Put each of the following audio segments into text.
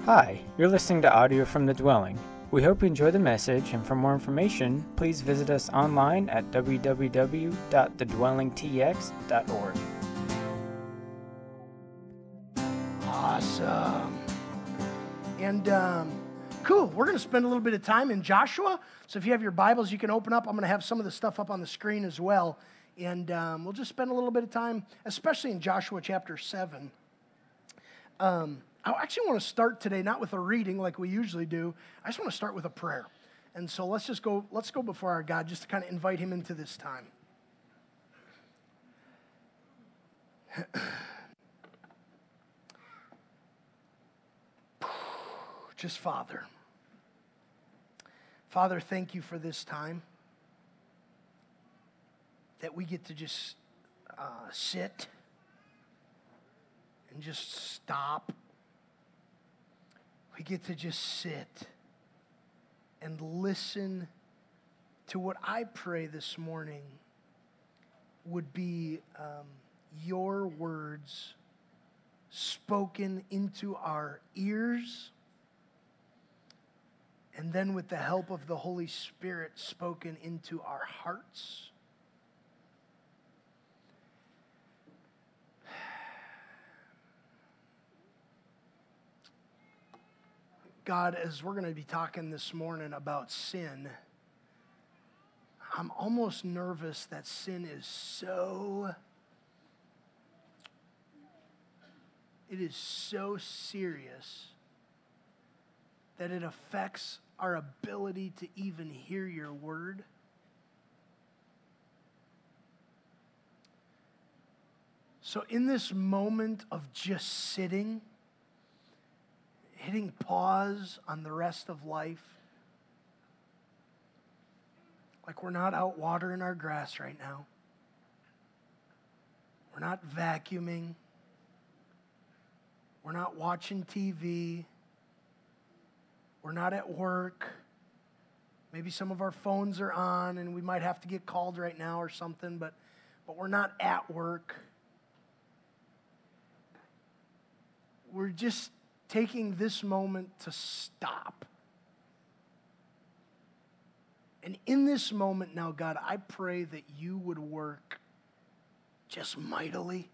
Hi, you're listening to audio from The Dwelling. We hope you enjoy the message, and for more information, please visit us online at www.thedwellingtx.org. Awesome. And cool, we're going to spend a little bit of time in Joshua. So if you have your Bibles, you can open up. I'm going to have some of the stuff up on the screen as well. And we'll just spend a little bit of time, especially in Joshua chapter 7. I actually want to start today, not with a reading like we usually do. I just want to start with a prayer. And so let's go before our God just to kind of invite him into this time. Just Father, thank you for this time that we get to just sit and just stop. We get to just sit and listen to what I pray this morning would be your words spoken into our ears, and then with the help of the Holy Spirit spoken into our hearts. God, as we're going to be talking this morning about sin, I'm almost nervous that sin is so serious that it affects our ability to even hear your word. So in this moment of just sitting, hitting pause on the rest of life, like we're not out watering our grass right now. We're not vacuuming. We're not watching TV. We're not at work. Maybe some of our phones are on and we might have to get called right now or something, but we're not at work. We're just taking this moment to stop. And in this moment now, God, I pray that you would work just mightily.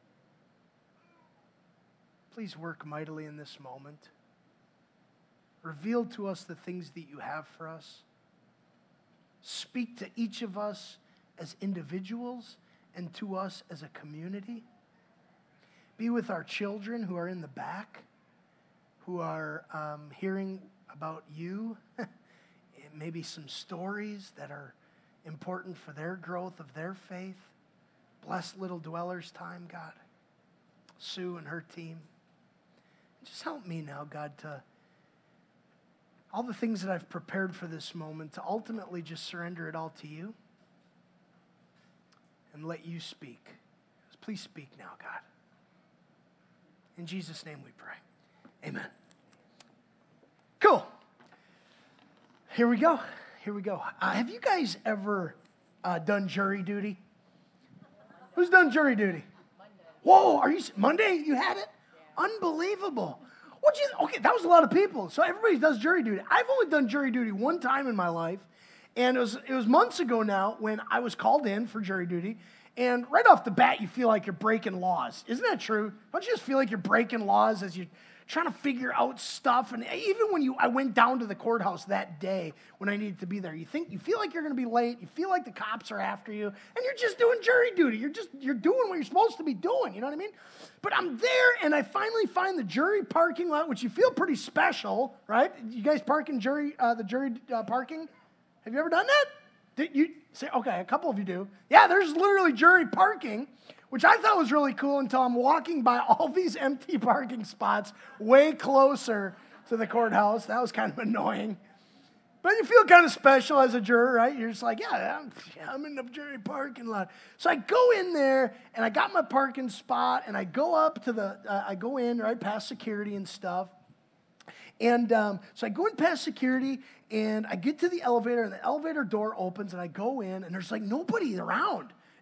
Please work mightily in this moment. Reveal to us the things that you have for us. Speak to each of us as individuals and to us as a community. Be with our children who are in the back, who are hearing about you, maybe some stories that are important for their growth of their faith. Bless Little Dwellers time, God. Sue and her team. Just help me now, God, to all the things that I've prepared for this moment, to ultimately just surrender it all to you and let you speak. Please speak now, God. In Jesus' name we pray. Amen. Cool. Here we go. Have you guys ever done jury duty? Who's done jury duty? Monday. Whoa, Monday you had it? Yeah. Unbelievable. Okay, that was a lot of people. So everybody does jury duty. I've only done jury duty one time in my life, and it was months ago now when I was called in for jury duty. And right off the bat, you feel like you're breaking laws. Isn't that true? Don't you just feel like you're breaking laws as you're trying to figure out stuff? And even when I went down to the courthouse that day when I needed to be there, you feel like you're going to be late. You feel like the cops are after you, and you're just doing jury duty. You're doing what you're supposed to be doing. You know what I mean? But I'm there, and I finally find the jury parking lot, which you feel pretty special, right? You guys park in the jury parking? Have you ever done that? Did you say, okay, a couple of you do. Yeah, there's literally jury parking, which I thought was really cool until I'm walking by all these empty parking spots way closer to the courthouse. That was kind of annoying. But you feel kind of special as a juror, right? You're just like, yeah, I'm in the jury parking lot. So I go in there, and I got my parking spot, and I go up to I go in right past security and stuff. And so I go in past security, and I get to the elevator, and the elevator door opens, and I go in, and there's like nobody around.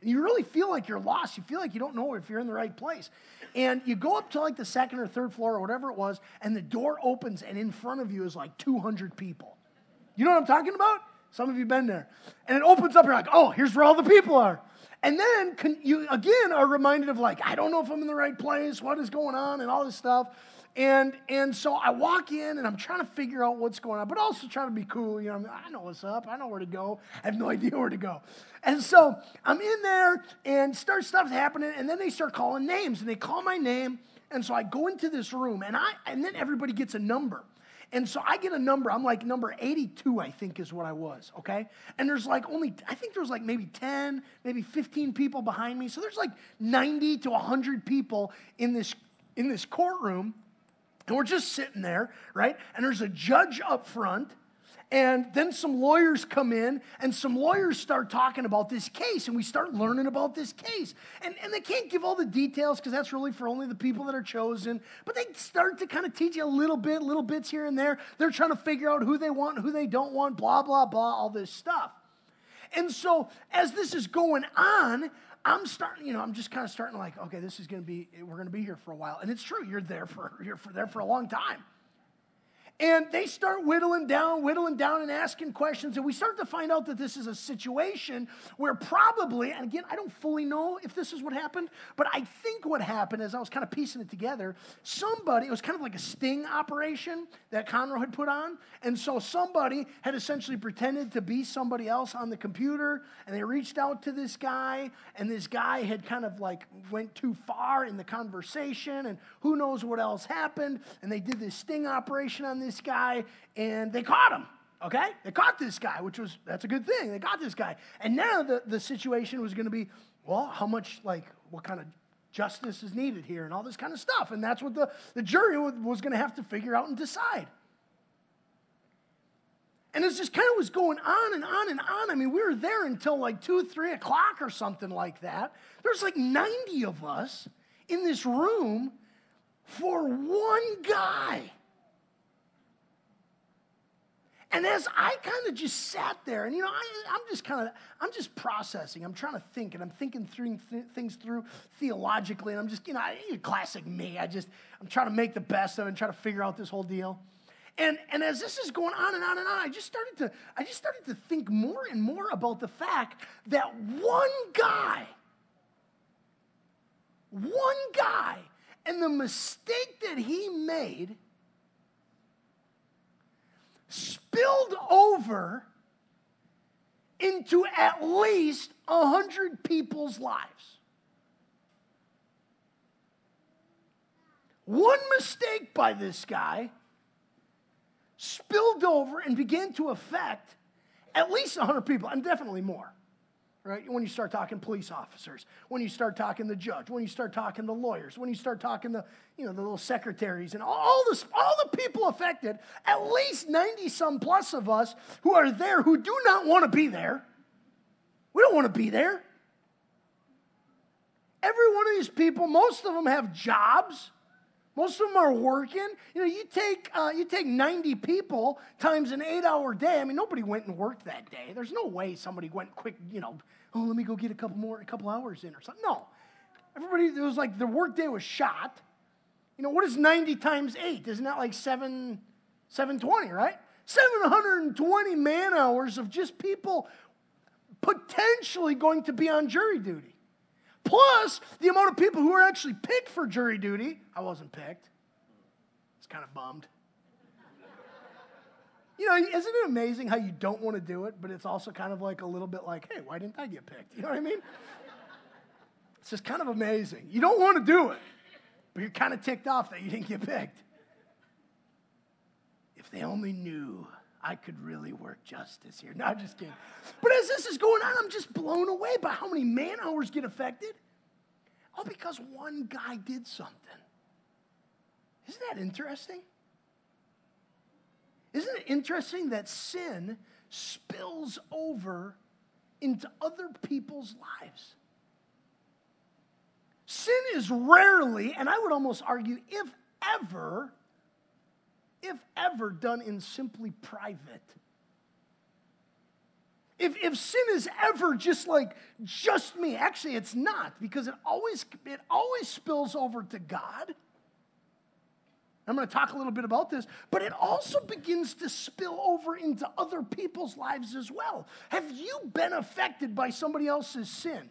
And you really feel like you're lost. You feel like you don't know if you're in the right place. And you go up to like the second or third floor or whatever it was, and the door opens, and in front of you is like 200 people. You know what I'm talking about? Some of you have been there. And it opens up, you're like, oh, here's where all the people are. And then you, again, are reminded of like, I don't know if I'm in the right place, what is going on, and all this stuff. And so I walk in, and I'm trying to figure out what's going on, but also trying to be cool. You know, I know what's up. I know where to go. I have no idea where to go. And so I'm in there, and stuff's happening, and then they start calling names, and they call my name. And so I go into this room, and then everybody gets a number. And so I get a number. I'm like number 82, I think is what I was, okay? And there's like I think there's like maybe 10, maybe 15 people behind me. So there's like 90 to 100 people in this courtroom. And we're just sitting there, right? And there's a judge up front. And then some lawyers come in, and some lawyers start talking about this case, and we start learning about this case. And they can't give all the details because that's really for only the people that are chosen. But they start to kind of teach you little bits here and there. They're trying to figure out who they want, who they don't want, blah, blah, blah, all this stuff. And so as this is going on, I'm just kind of starting like, okay, we're going to be here for a while. And it's true, you're there for a long time. And they start whittling down and asking questions. And we start to find out that this is a situation where probably, and again, I don't fully know if this is what happened, but I think what happened as I was kind of piecing it together, it was kind of like a sting operation that Conroe had put on. And so somebody had essentially pretended to be somebody else on the computer, and they reached out to this guy, and this guy had kind of like went too far in the conversation, and who knows what else happened. And they did this sting operation on this guy, and they caught him, okay? They caught this guy, that's a good thing. They got this guy. And now the situation was going to be, well, what kind of justice is needed here and all this kind of stuff. And that's what the jury was going to have to figure out and decide. And it just kind of was going on and on and on. I mean, we were there until like 2, 3 o'clock or something like that. There's like 90 of us in this room for one guy. And as I kind of just sat there, and I'm just processing. I'm trying to think, and I'm thinking through things through theologically, and I'm just, classic me. I'm trying to make the best of it and try to figure out this whole deal. And as this is going on and on and on, I just started to think more and more about the fact that one guy, and the mistake that he made spilled over into at least 100 people's lives. One mistake by this guy spilled over and began to affect at least 100 people, and definitely more. Right? When you start talking police officers, when you start talking the judge, when you start talking the lawyers, when you start talking the little secretaries and all the people affected, at least 90 some plus of us who are there who do not want to be there. We don't want to be there. Every one of these people, most of them have jobs. Most of them are working. You take 90 people times an 8-hour day. I mean, nobody went and worked that day. There's no way somebody went quick, let me go get a couple hours in or something. No. Everybody, it was like the work day was shot. What is 90 times 8? Isn't that like 720, right? 720 man hours of just people potentially going to be on jury duty. Plus, the amount of people who are actually picked for jury duty. I wasn't picked. I was kind of bummed. Isn't it amazing how you don't want to do it, but it's also kind of like a little bit like, hey, why didn't I get picked? You know what I mean? It's just kind of amazing. You don't want to do it, but you're kind of ticked off that you didn't get picked. If they only knew I could really work justice here. No, I'm just kidding. But as this is going on, I'm just blown away by how many man hours get affected. All because one guy did something. Isn't that interesting? Isn't it interesting that sin spills over into other people's lives? Sin is rarely, and I would almost argue, if ever done in simply private. If sin is ever just me, actually it's not, because it always spills over to God. I'm going to talk a little bit about this, but it also begins to spill over into other people's lives as well. Have you been affected by somebody else's sin?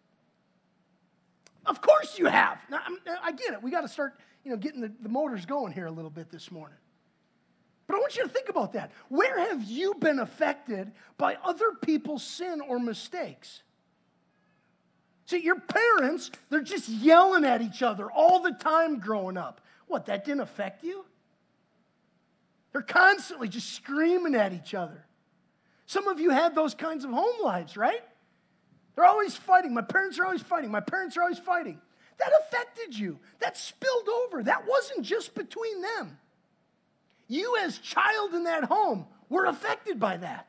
Of course you have. Now, I get it. We got to start, getting the motors going here a little bit this morning. But I want you to think about that. Where have you been affected by other people's sin or mistakes? See, your parents, they're just yelling at each other all the time growing up. What, that didn't affect you? They're constantly just screaming at each other. Some of you had those kinds of home lives, right? They're always fighting. My parents are always fighting. My parents are always fighting. That affected you. That spilled over. That wasn't just between them. You as child in that home were affected by that.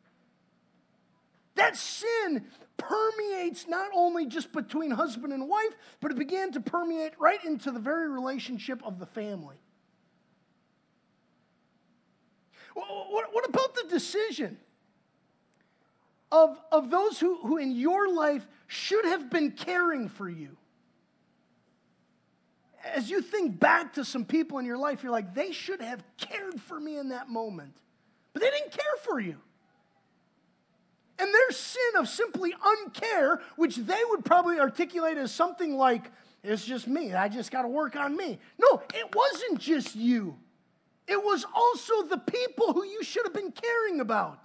That sin permeates not only just between husband and wife, but it began to permeate right into the very relationship of the family. What about the decision of those who in your life should have been caring for you? As you think back to some people in your life, you're like, they should have cared for me in that moment. But they didn't care for you. And their sin of simply uncare, which they would probably articulate as something like, it's just me, I just got to work on me. No, it wasn't just you. It was also the people who you should have been caring about.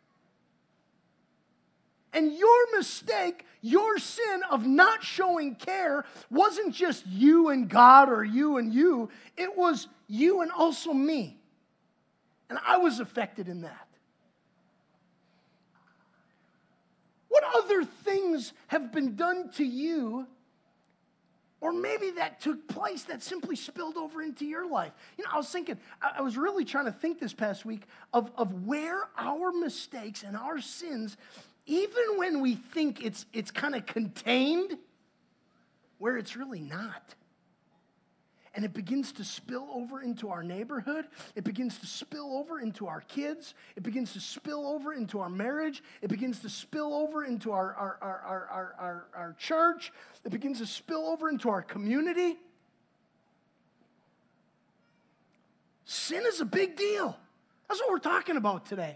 And your mistake, your sin of not showing care wasn't just you and God or you and you. It was you and also me. And I was affected in that. What other things have been done to you, or maybe that took place that simply spilled over into your life? I was thinking, I was really trying to think this past week of where our mistakes and our sins, even when we think it's kind of contained, where it's really not. And it begins to spill over into our neighborhood. It begins to spill over into our kids. It begins to spill over into our marriage. It begins to spill over into our church. It begins to spill over into our community. Sin is a big deal. That's what we're talking about today.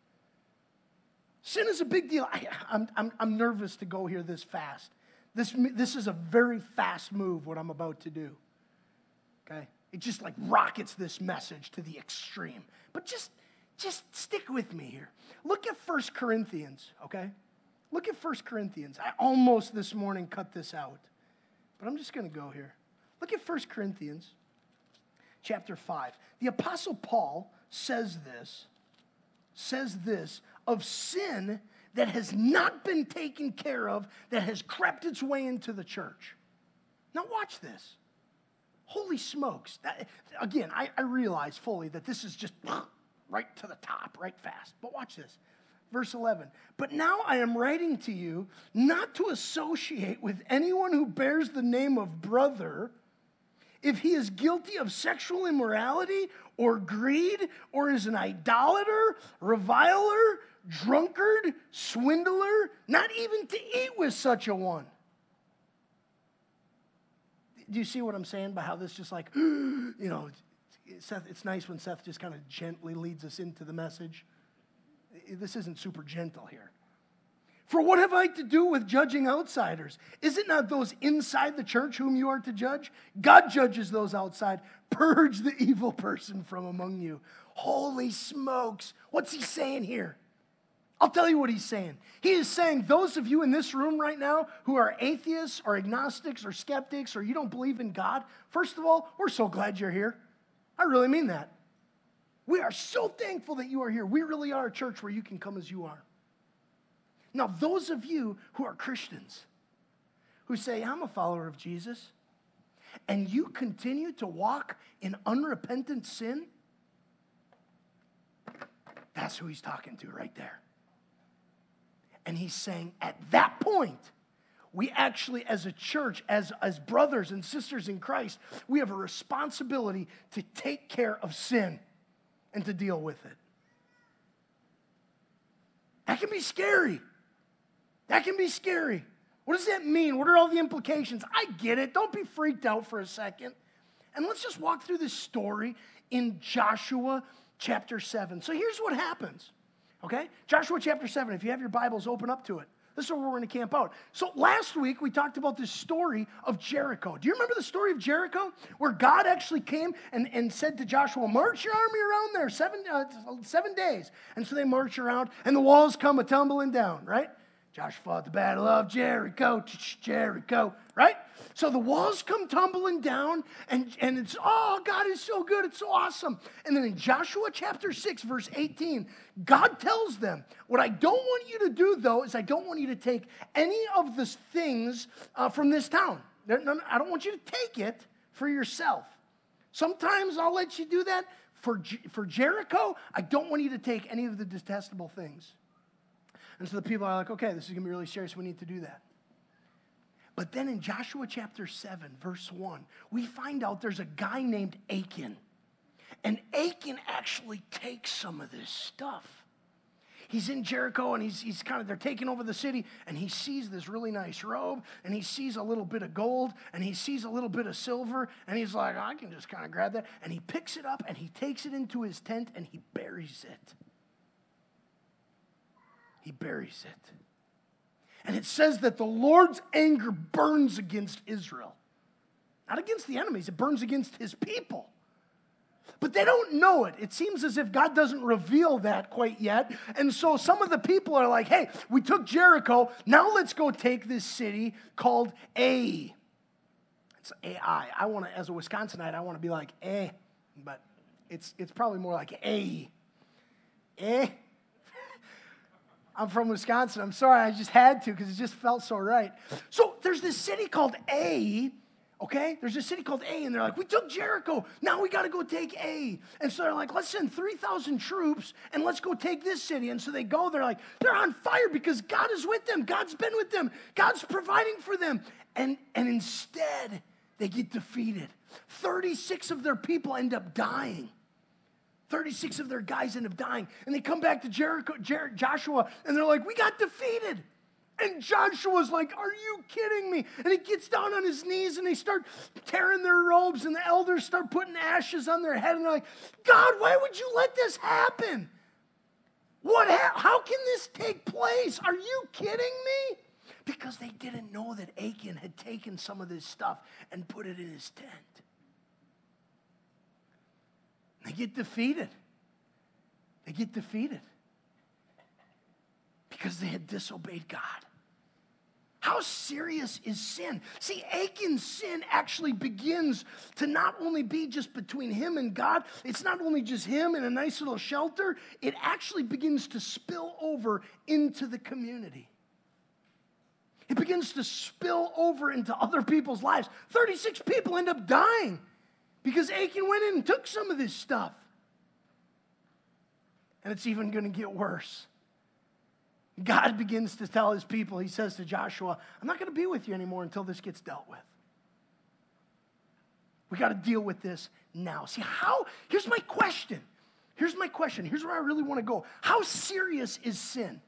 Sin is a big deal. I'm nervous to go here this fast. This is a very fast move, what I'm about to do. Okay? It just rockets this message to the extreme. But just stick with me here. Look at 1 Corinthians, okay? Look at 1 Corinthians. I almost this morning cut this out. But I'm just going to go here. Look at 1 Corinthians chapter 5. The Apostle Paul says this of sin that has not been taken care of, that has crept its way into the church. Now watch this. Holy smokes. Again, I realize fully that this is just right to the top, right fast. But watch this. Verse 11. But now I am writing to you not to associate with anyone who bears the name of brother if he is guilty of sexual immorality or greed or is an idolater, reviler, drunkard, swindler, not even to eat with such a one. Do you see what I'm saying by how this just Seth, it's nice when Seth just kind of gently leads us into the message. This isn't super gentle here. For what have I to do with judging outsiders? Is it not those inside the church whom you are to judge? God judges those outside. Purge the evil person from among you. Holy smokes. What's he saying here? I'll tell you what he's saying. He is saying those of you in this room right now who are atheists or agnostics or skeptics or you don't believe in God, first of all, we're so glad you're here. I really mean that. We are so thankful that you are here. We really are a church where you can come as you are. Now, those of you who are Christians, who say, I'm a follower of Jesus, and you continue to walk in unrepentant sin, that's who he's talking to right there. And he's saying, at that point, we actually, as a church, as brothers and sisters in Christ, we have a responsibility to take care of sin and to deal with it. That can be scary. That can be scary. What does that mean? What are all the implications? I get it. Don't be freaked out for a second. And let's just walk through this story in Joshua chapter 7. So here's what happens, okay? Joshua chapter 7, if you have your Bibles, open up to it. This is where we're going to camp out. So last week, we talked about this story of Jericho. Do you remember the story of Jericho? Where God actually came and said to Joshua, march your army around there 7 days. And so they march around, and the walls come a-tumbling down, right? Joshua fought the battle of Jericho, Jericho, right? So the walls come tumbling down, and it's, oh, God is so good, it's so awesome. And then in Joshua chapter 6, verse 18, God tells them, what I don't want you to do, though, is I don't want you to take any of the things from this town. I don't want you to take it for yourself. Sometimes I'll let you do that. For Jericho, I don't want you to take any of the detestable things. And so the people are like, okay, this is going to be really serious. We need to do that. But then in Joshua chapter 7, verse 1, we find out there's a guy named Achan. And Achan actually takes some of this stuff. He's in Jericho, and he's kind of, they're taking over the city, and he sees this really nice robe, and he sees a little bit of gold, and he sees a little bit of silver, and he's like, I can just kind of grab that. And he picks it up, and he takes it into his tent, and he buries it. He buries it. And it says that the Lord's anger burns against Israel. Not against the enemies, it burns against his people. But they don't know it. It seems as if God doesn't reveal that quite yet. And so some of the people are like, hey, we took Jericho, now let's go take this city called Ai. It's A-I. I want to, as a Wisconsinite, I want to be like, but it's probably more like A. I'm from Wisconsin. I'm sorry, I just had to because it just felt so right. So there's this city called Ai, okay? There's a city called Ai, and they're like, we took Jericho. Now we got to go take Ai. And so they're like, let's send 3,000 troops, and let's go take this city. And so they go. They're like, they're on fire because God is with them. God's been with them. God's providing for them. And instead, they get defeated. 36 of their people end up dying. 36 of their guys end up dying. And they come back to Joshua, and they're like, we got defeated. And Joshua's like, are you kidding me? And he gets down on his knees, and they start tearing their robes, and the elders start putting ashes on their head. And they're like, God, why would you let this happen? How can this take place? Are you kidding me? Because they didn't know that Achan had taken some of this stuff and put it in his tent. They get defeated. They get defeated because they had disobeyed God. How serious is sin? See, Achan's sin actually begins to not only be just between him and God, it's not only just him in a nice little shelter, it actually begins to spill over into the community. It begins to spill over into other people's lives. 36 people end up dying because Achan went in and took some of this stuff. And it's even going to get worse. God begins to tell his people, he says to Joshua, I'm not going to be with you anymore until this gets dealt with. We got to deal with this now. See, here's my question. Here's where I really want to go. How serious is sin?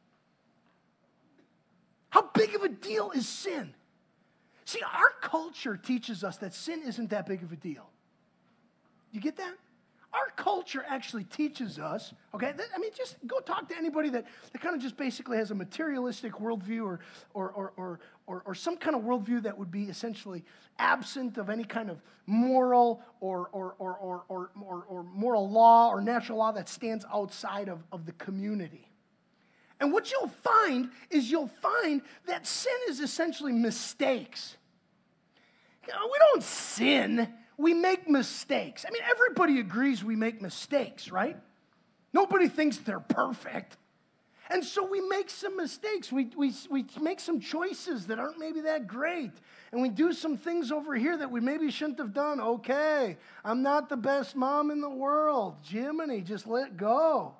How big of a deal is sin? See, our culture teaches us that sin isn't that big of a deal. You get that? Our culture actually teaches us, okay? I mean, just go talk to anybody that kind of just basically has a materialistic worldview or some kind of worldview that would be essentially absent of any kind of moral or moral law or natural law that stands outside of the community. And what you'll find that sin is essentially mistakes. We don't sin. We make mistakes. I mean, everybody agrees we make mistakes, right? Nobody thinks they're perfect. And so we make some mistakes. We make some choices that aren't maybe that great. And we do some things over here that we maybe shouldn't have done. Okay, I'm not the best mom in the world. Jiminy, just let go.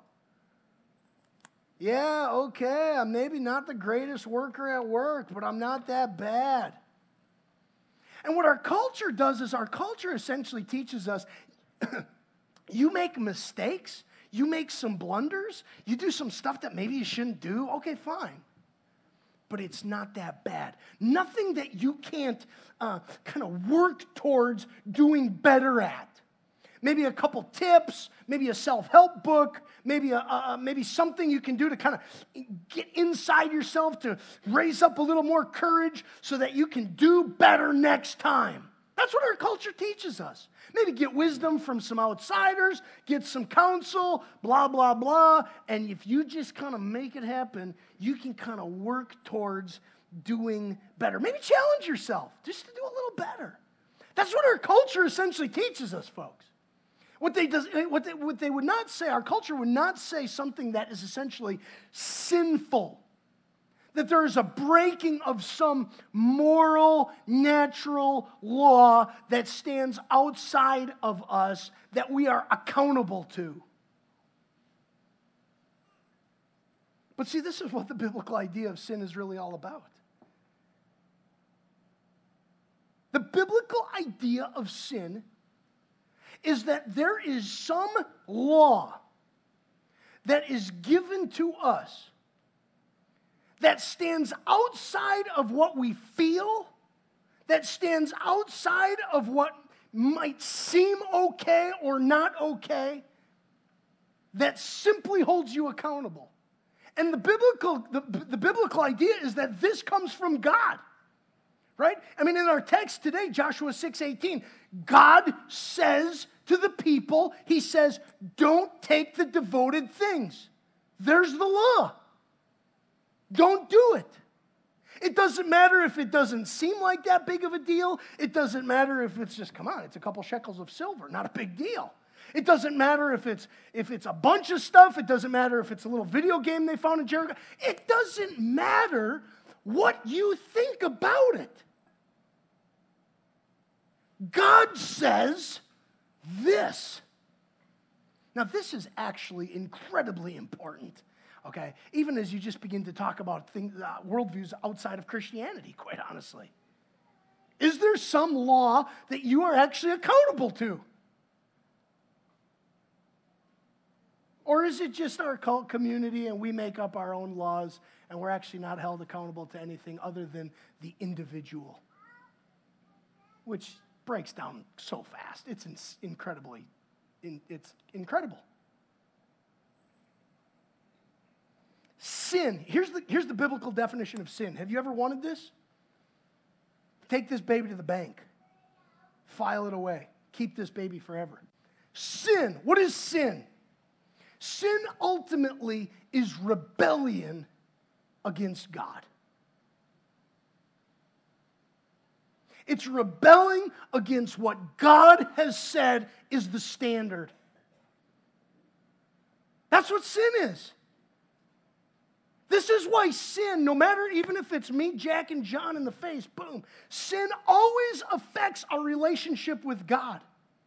Yeah, okay, I'm maybe not the greatest worker at work, but I'm not that bad. And what our culture does is our culture essentially teaches us, you make mistakes, You make some blunders. You do some stuff that maybe you shouldn't do. Okay, fine. But it's not that bad. Nothing that you can't kind of work towards doing better at. Maybe a couple tips, maybe a self-help book, maybe something you can do to kind of get inside yourself to raise up a little more courage so that you can do better next time. That's what our culture teaches us. Maybe get wisdom from some outsiders, get some counsel, blah, blah, blah. And if you just kind of make it happen, you can kind of work towards doing better. Maybe challenge yourself just to do a little better. That's what our culture essentially teaches us, folks. What they would not say, our culture would not say something that is essentially sinful. That there is a breaking of some moral, natural law that stands outside of us that we are accountable to. But see, this is what the biblical idea of sin is really all about. The biblical idea of sin is that there is some law that is given to us that stands outside of what we feel, that stands outside of what might seem okay or not okay, that simply holds you accountable. And the biblical idea is that this comes from God. Right? I mean, in our text today, Joshua 6:18, God says to the people, he says, don't take the devoted things. There's the law. Don't do it. It doesn't matter if it doesn't seem like that big of a deal. It doesn't matter if it's just, come on, it's a couple shekels of silver, not a big deal. It doesn't matter if it's a bunch of stuff. It doesn't matter if it's a little video game they found in Jericho. It doesn't matter what you think about it. God says this. Now, this is actually incredibly important, okay? Even as you just begin to talk about worldviews outside of Christianity, quite honestly. Is there some law that you are actually accountable to? Or is it just our cult community and we make up our own laws and we're actually not held accountable to anything other than the individual? Which breaks down so fast. It's incredible. Sin. Here's the biblical definition of sin. Have you ever wanted this? Take this baby to the bank. File it away. Keep this baby forever. Sin. What is sin? Sin ultimately is rebellion against God. It's rebelling against what God has said is the standard. That's what sin is. This is why sin, no matter even if it's me, Jack, and John in the face, boom, sin always affects our relationship with God.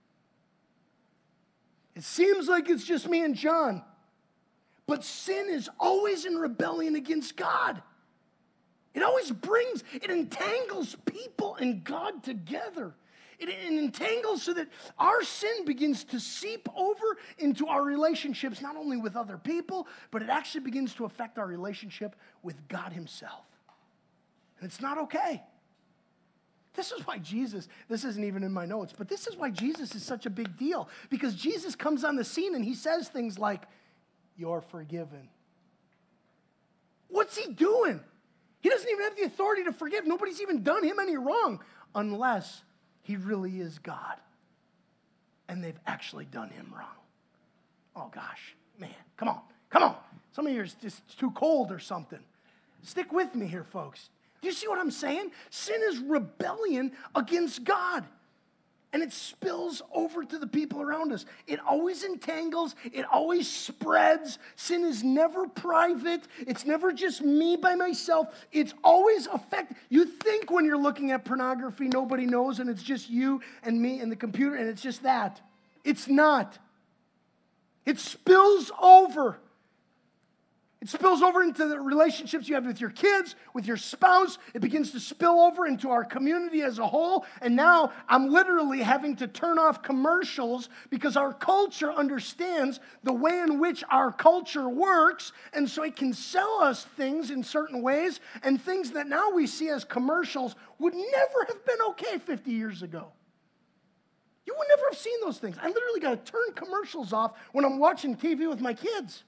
It seems like it's just me and John, but sin is always in rebellion against God. It always it entangles people and God together. It entangles so that our sin begins to seep over into our relationships, not only with other people, but it actually begins to affect our relationship with God himself. And it's not okay. This is why Jesus, this isn't even in my notes, but this is why Jesus is such a big deal. Because Jesus comes on the scene and he says things like, "You're forgiven." What's he doing? He doesn't even have the authority to forgive. Nobody's even done him any wrong unless he really is God and they've actually done him wrong. Oh gosh, man, come on. Some of you are just too cold or something. Stick with me here, folks. Do you see what I'm saying? Sin is rebellion against God. And it spills over to the people around us. It always entangles. It always spreads. Sin is never private. It's never just me by myself. It's always you think when you're looking at pornography, nobody knows, and it's just you and me and the computer, and it's just that. It's not. It spills over. It spills over into the relationships you have with your kids, with your spouse. It begins to spill over into our community as a whole. And now I'm literally having to turn off commercials because our culture understands the way in which our culture works. And so it can sell us things in certain ways, and things that now we see as commercials would never have been okay 50 years ago. You would never have seen those things. I literally got to turn commercials off when I'm watching TV with my kids.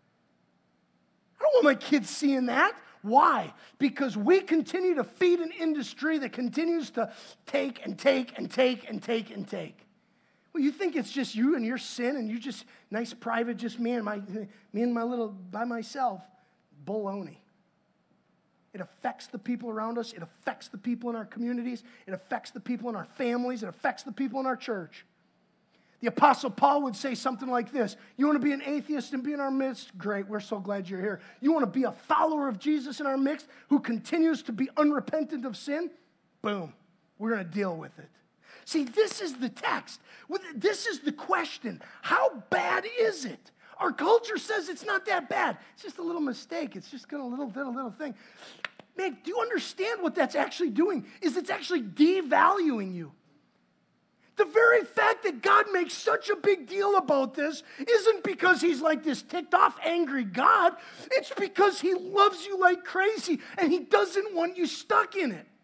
I don't want my kids seeing that. Why? Because we continue to feed an industry that continues to take and take and take and take and take. Well, you think it's just you and your sin and you just nice private, just me and my little by myself. Baloney. It affects the people around us. It affects the people in our communities. It affects the people in our families. It affects the people in our church. The Apostle Paul would say something like this: you want to be an atheist and be in our midst? Great, we're so glad you're here. You want to be a follower of Jesus in our midst who continues to be unrepentant of sin? Boom, we're going to deal with it. See, this is the text. This is the question. How bad is it? Our culture says it's not that bad. It's just a little mistake. It's just a little thing. Man, do you understand what that's actually doing? It's actually devaluing you. The very fact that God makes such a big deal about this isn't because he's like this ticked off, angry God. It's because he loves you like crazy and he doesn't want you stuck in it.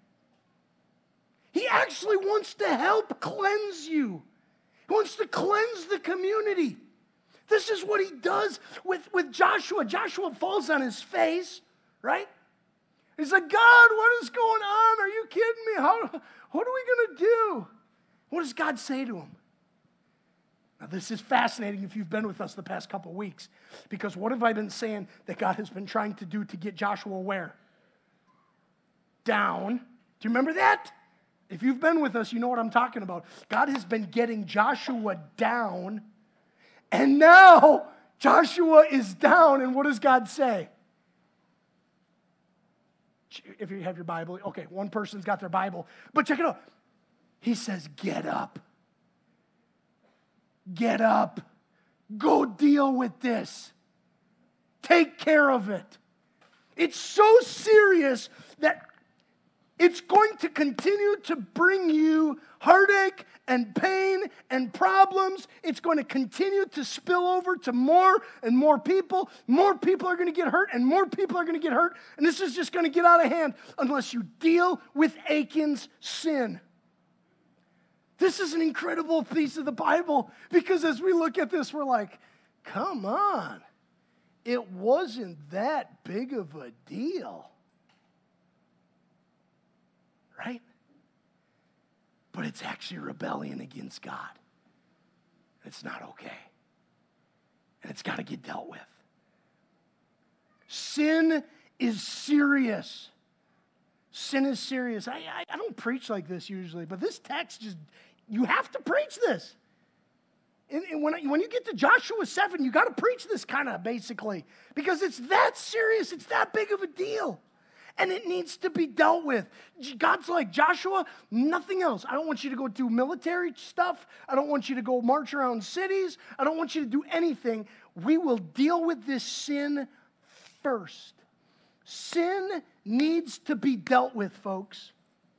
He actually wants to help cleanse you. He wants to cleanse the community. This is what he does with Joshua. Joshua falls on his face, right? He's like, God, what is going on? Are you kidding me? What are we going to do? What does God say to him? Now, this is fascinating if you've been with us the past couple weeks, because what have I been saying that God has been trying to do to get Joshua where? Down. Do you remember that? If you've been with us, you know what I'm talking about. God has been getting Joshua down, and now Joshua is down, and what does God say? If you have your Bible, okay, one person's got their Bible, but check it out. He says, get up. Get up. Go deal with this. Take care of it. It's so serious that it's going to continue to bring you heartache and pain and problems. It's going to continue to spill over to more and more people. More people are going to get hurt, and more people are going to get hurt. And this is just going to get out of hand unless you deal with Achan's sin. This is an incredible piece of the Bible, because as we look at this, we're like, come on. It wasn't that big of a deal. Right? But it's actually rebellion against God. It's not okay. And it's got to get dealt with. Sin is serious. Sin is serious. I don't preach like this usually, but this text just, you have to preach this. And when you get to Joshua 7, you got to preach this kind of basically, because it's that serious. It's that big of a deal. And it needs to be dealt with. God's like, Joshua, nothing else. I don't want you to go do military stuff. I don't want you to go march around cities. I don't want you to do anything. We will deal with this sin first. Sin needs to be dealt with, folks.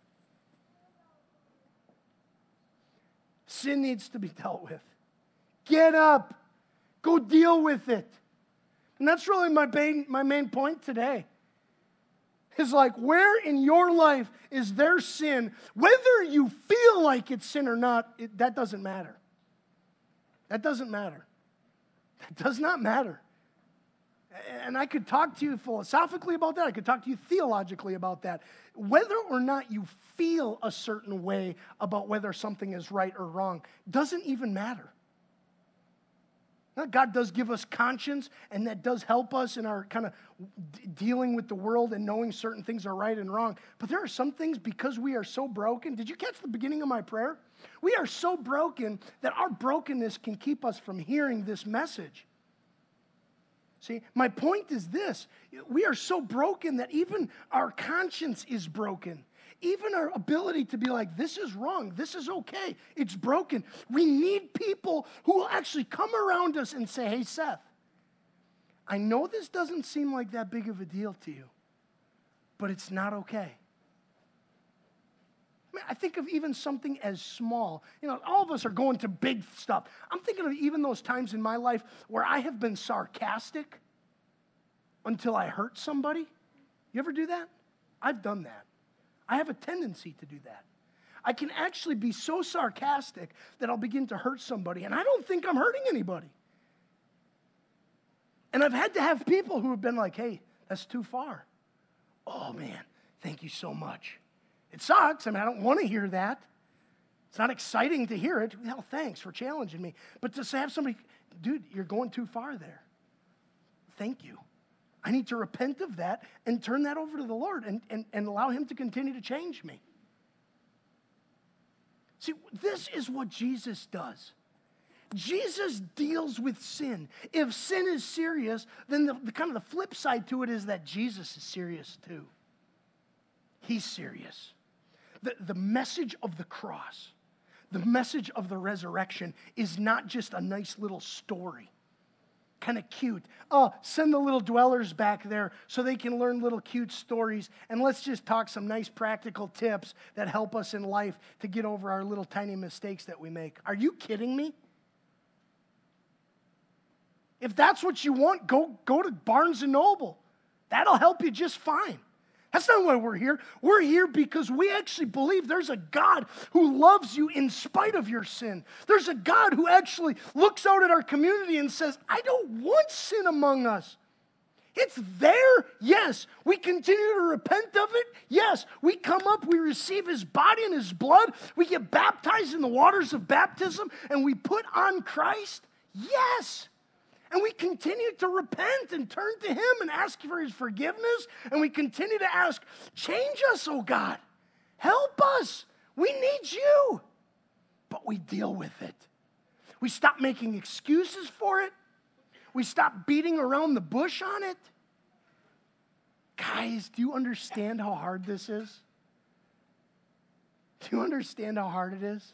Sin needs to be dealt with. Get up. Go deal with it. And that's really my main point today. Is like, where in your life is there sin? Whether you feel like it's sin or not, that doesn't matter. That doesn't matter. That does not matter. And I could talk to you philosophically about that. I could talk to you theologically about that. Whether or not you feel a certain way about whether something is right or wrong doesn't even matter. Now, God does give us conscience, and that does help us in our kind of dealing with the world and knowing certain things are right and wrong. But there are some things, because we are so broken. Did you catch the beginning of my prayer? We are so broken that our brokenness can keep us from hearing this message. See, my point is this. We are so broken that even our conscience is broken. Even our ability to be like, this is wrong, this is okay, it's broken. We need people who will actually come around us and say, hey, Seth, I know this doesn't seem like that big of a deal to you, but it's not okay. I mean, I think of even something as small. You know, all of us are going to big stuff. I'm thinking of even those times in my life where I have been sarcastic until I hurt somebody. You ever do that? I've done that. I have a tendency to do that. I can actually be so sarcastic that I'll begin to hurt somebody, and I don't think I'm hurting anybody. And I've had to have people who have been like, hey, that's too far. Oh, man, thank you so much. It sucks. I mean, I don't want to hear that. It's not exciting to hear it. Hell, thanks for challenging me. But to have somebody, dude, you're going too far there. Thank you. I need to repent of that and turn that over to the Lord and allow him to continue to change me. See, this is what Jesus does. Jesus deals with sin. If sin is serious, then the kind of the flip side to it is that Jesus is serious too. He's serious. The message of the cross, the message of the resurrection is not just a nice little story. Kind of cute. Oh, send the little dwellers back there so they can learn little cute stories, and let's just talk some nice practical tips that help us in life to get over our little tiny mistakes that we make. Are you kidding me? If that's what you want, go to Barnes & Noble. That'll help you just fine. That's not why we're here. We're here because we actually believe there's a God who loves you in spite of your sin. There's a God who actually looks out at our community and says, I don't want sin among us. It's there, yes. We continue to repent of it, yes. We come up, we receive his body and his blood. We get baptized in the waters of baptism, and we put on Christ, yes. And we continue to repent and turn to him and ask for his forgiveness. And we continue to ask, change us, oh God. Help us. We need you. But we deal with it. We stop making excuses for it. We stop beating around the bush on it. Guys, do you understand how hard this is? Do you understand how hard it is?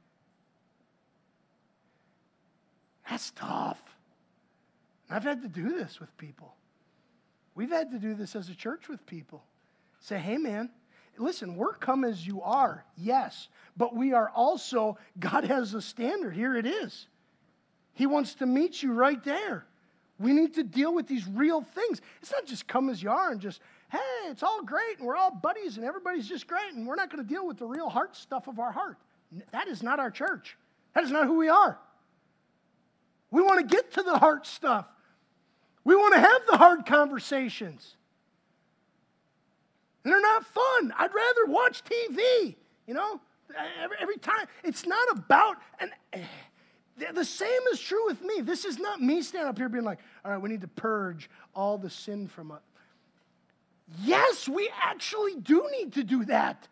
That's tough. I've had to do this with people. We've had to do this as a church with people. Say, hey, man, listen, we're come as you are, yes, but we are also, God has a standard. Here it is. He wants to meet you right there. We need to deal with these real things. It's not just come as you are and just, hey, it's all great, and we're all buddies, and everybody's just great, and we're not going to deal with the real heart stuff of our heart. That is not our church. That is not who we are. We want to get to the heart stuff. We want to have the hard conversations. And they're not fun. I'd rather watch TV, you know, every time. It's not about, and the same is true with me. This is not me standing up here being like, all right, we need to purge all the sin from us. Yes, we actually do need to do that.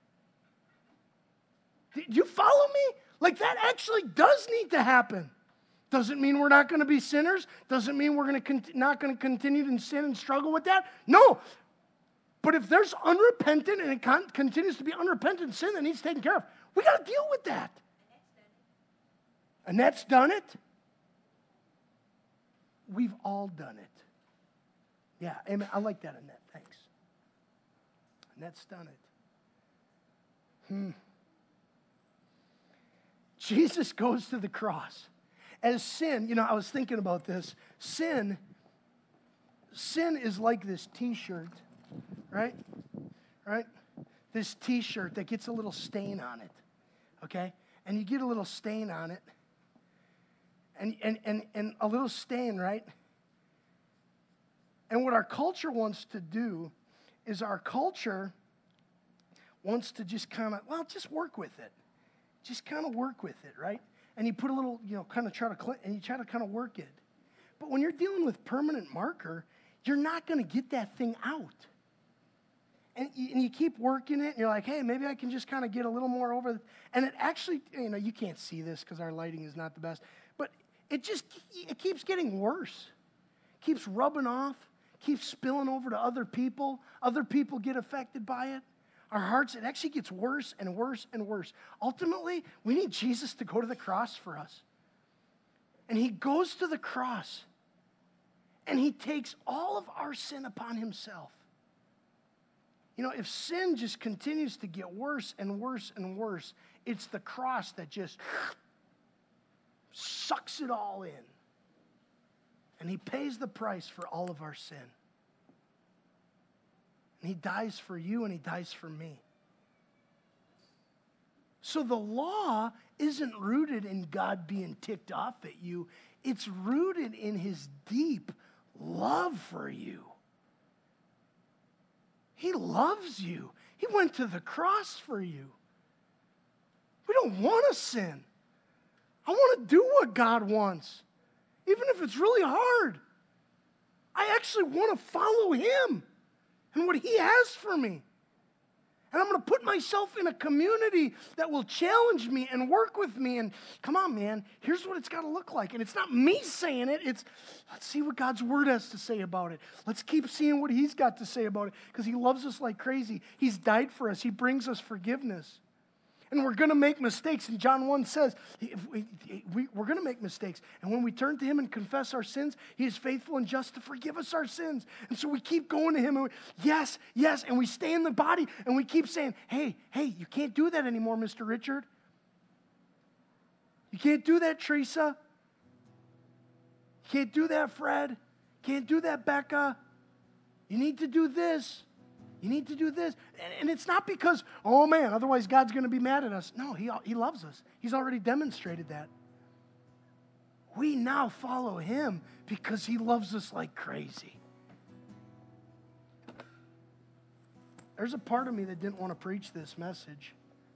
Do you follow me? Like that actually does need to happen. Doesn't mean we're not going to be sinners. Doesn't mean we're not going to continue to sin and struggle with that. No. But if there's unrepentant and it continues to be unrepentant sin that needs taken care of, we got to deal with that. Annette's done it. We've all done it. Yeah, amen. I like that, Annette. Thanks. Annette's done it. Jesus goes to the cross. As sin, you know, I was thinking about this. Sin is like this T-shirt, right? Right? This T-shirt that gets a little stain on it, okay? And you get a little stain on it, and a little stain, right? And what our culture wants to do is our culture wants to just kind of, well, just work with it. Just kind of work with it, right? And you put a little, you know, kind of try to kind of work it. But when you're dealing with permanent marker, you're not going to get that thing out. And you keep working it, and you're like, hey, maybe I can just kind of get a little more over. And it actually, you know, you can't see this because our lighting is not the best. But it keeps getting worse. Keeps rubbing off. Keeps spilling over to other people. Other people get affected by it. Our hearts, it actually gets worse and worse and worse. Ultimately, we need Jesus to go to the cross for us. And he goes to the cross. And he takes all of our sin upon himself. You know, if sin just continues to get worse and worse and worse, it's the cross that just sucks it all in. And he pays the price for all of our sin. And he dies for you and he dies for me. So the law isn't rooted in God being ticked off at you. It's rooted in his deep love for you. He loves you. He went to the cross for you. We don't want to sin. I want to do what God wants, even if it's really hard. I actually want to follow him and what he has for me. And I'm going to put myself in a community that will challenge me and work with me. And come on, man, here's what it's got to look like. And it's not me saying it. It's, let's see what God's word has to say about it. Let's keep seeing what he's got to say about it because he loves us like crazy. He's died for us. He brings us forgiveness. And we're going to make mistakes. And John 1 says, we're going to make mistakes. And when we turn to him and confess our sins, he is faithful and just to forgive us our sins. And so we keep going to him. And yes. And we stay in the body. And we keep saying, hey, you can't do that anymore, Mr. Richard. You can't do that, Teresa. You can't do that, Fred. You can't do that, Becca. You need to do this. You need to do this. And it's not because, oh man, otherwise God's going to be mad at us. No, he loves us. He's already demonstrated that. We now follow him because he loves us like crazy. There's a part of me that didn't want to preach this message.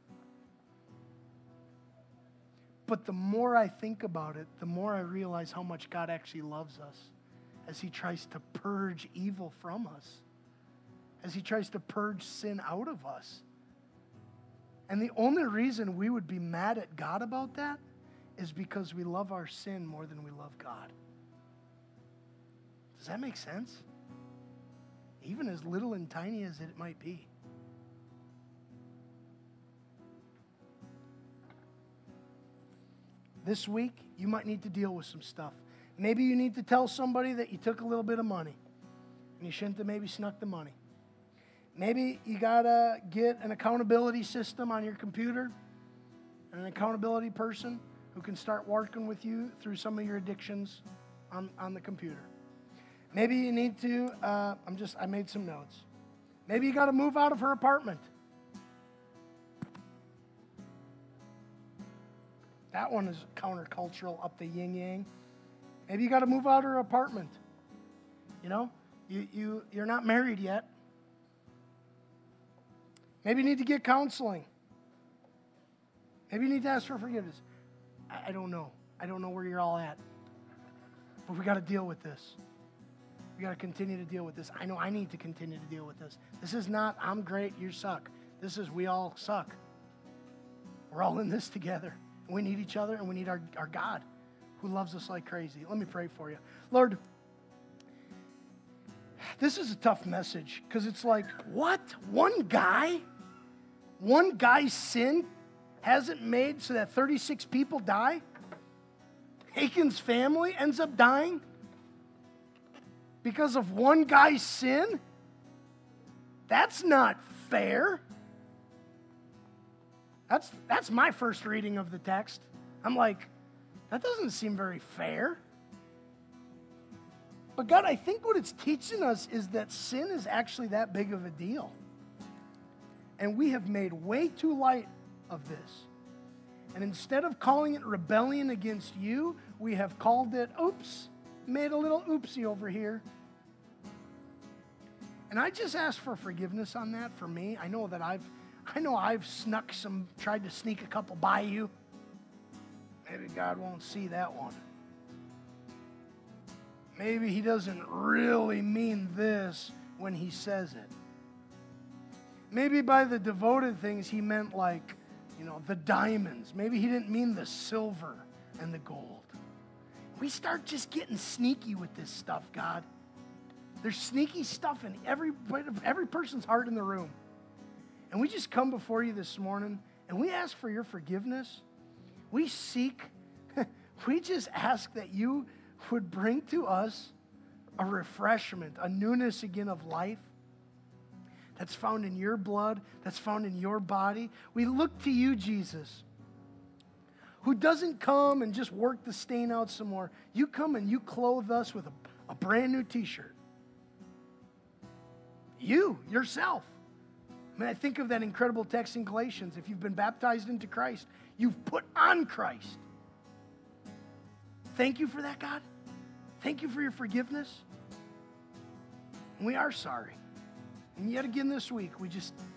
But the more I think about it, the more I realize how much God actually loves us as he tries to purge evil from us. As he tries to purge sin out of us. And the only reason we would be mad at God about that is because we love our sin more than we love God. Does that make sense? Even as little and tiny as it might be. This week, you might need to deal with some stuff. Maybe you need to tell somebody that you took a little bit of money and you shouldn't have maybe snuck the money. Maybe you got to get an accountability system on your computer, an accountability person who can start working with you through some of your addictions on the computer. Maybe you need to, I made some notes. Maybe you got to move out of her apartment. That one is countercultural, up the yin-yang. Maybe you got to move out of her apartment. You know, you're not married yet. Maybe you need to get counseling. Maybe you need to ask for forgiveness. I don't know. I don't know where you're all at. But we got to deal with this. We got to continue to deal with this. I know I need to continue to deal with this. This is not, I'm great, you suck. This is, we all suck. We're all in this together. We need each other and we need our God who loves us like crazy. Let me pray for you. Lord, this is a tough message because it's like, what? One guy's sin hasn't made so that 36 people die? Achan's family ends up dying because of one guy's sin? That's not fair. That's my first reading of the text. I'm like, that doesn't seem very fair. But God, I think what it's teaching us is that sin is actually that big of a deal. And we have made way too light of this. And instead of calling it rebellion against you, we have called it, made a little oopsie over here. And I just ask for forgiveness on that for me. I know I've tried to sneak a couple by you. Maybe God won't see that one. Maybe he doesn't really mean this when he says it. Maybe by the devoted things he meant like, the diamonds. Maybe he didn't mean the silver and the gold. We start just getting sneaky with this stuff, God. There's sneaky stuff in every person's heart in the room. And we just come before you this morning and we ask for your forgiveness. We just ask that you would bring to us a refreshment, a newness again of life that's found in your blood, that's found in your body. We look to you, Jesus, who doesn't come and just work the stain out some more. You come and you clothe us with a brand new t-shirt. You, yourself. I mean, I think of that incredible text in Galatians. If you've been baptized into Christ, you've put on Christ. Thank you for that, God. Thank you for your forgiveness. And we are sorry. And yet again this week, we're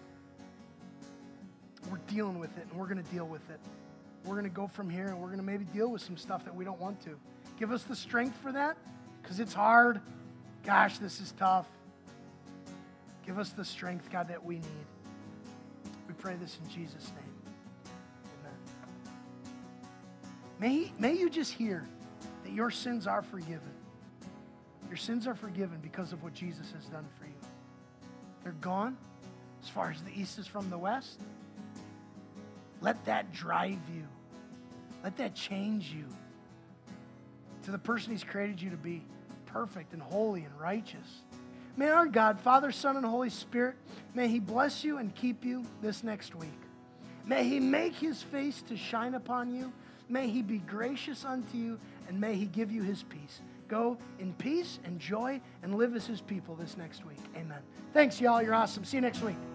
dealing with it, and we're going to deal with it. We're going to go from here, and we're going to maybe deal with some stuff that we don't want to. Give us the strength for that, because it's hard. Gosh, this is tough. Give us the strength, God, that we need. We pray this in Jesus' name. Amen. May you just hear that your sins are forgiven. Your sins are forgiven because of what Jesus has done for you. They're gone as far as the east is from the west. Let that drive you. Let that change you to the person He's created you to be, perfect and holy and righteous. May our God, Father, Son, and Holy Spirit, may He bless you and keep you this next week. May He make His face to shine upon you. May He be gracious unto you, and may He give you His peace. Go in peace and joy and live as His people this next week. Amen. Thanks, y'all. You're awesome. See you next week.